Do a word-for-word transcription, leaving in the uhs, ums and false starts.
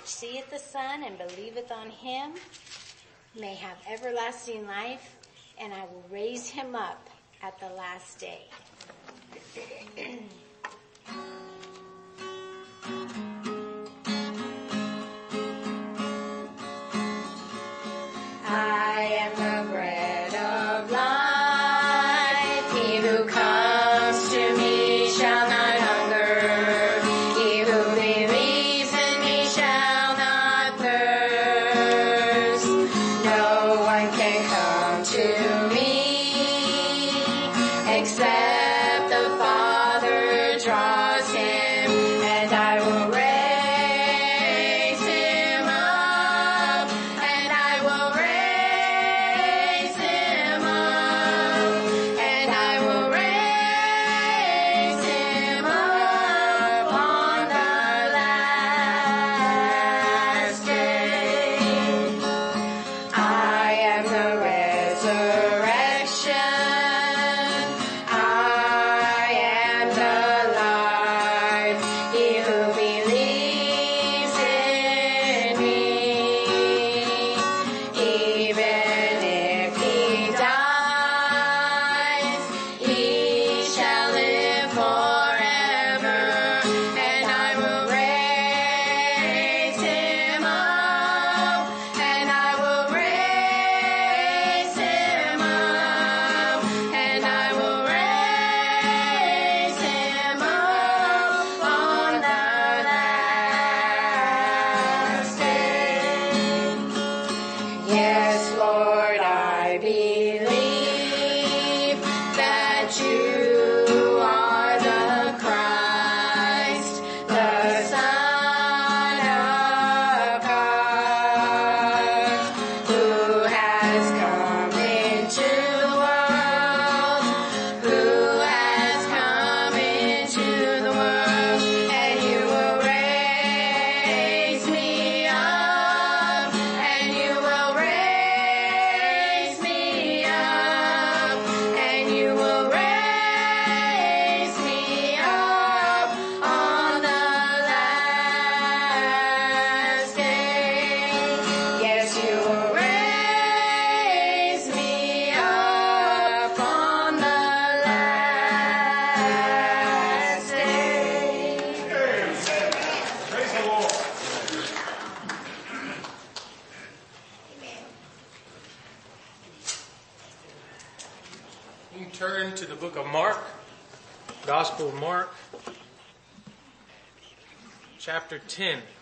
seeth the Son and believeth on him may have everlasting life, and I will raise him up at the last day. I am the bread of life. He who comes to me shall not hunger. He who believes in me shall not thirst. No one can come to me except the Father draws him, and I will raise Turn to the book of Mark, Gospel of Mark, chapter ten.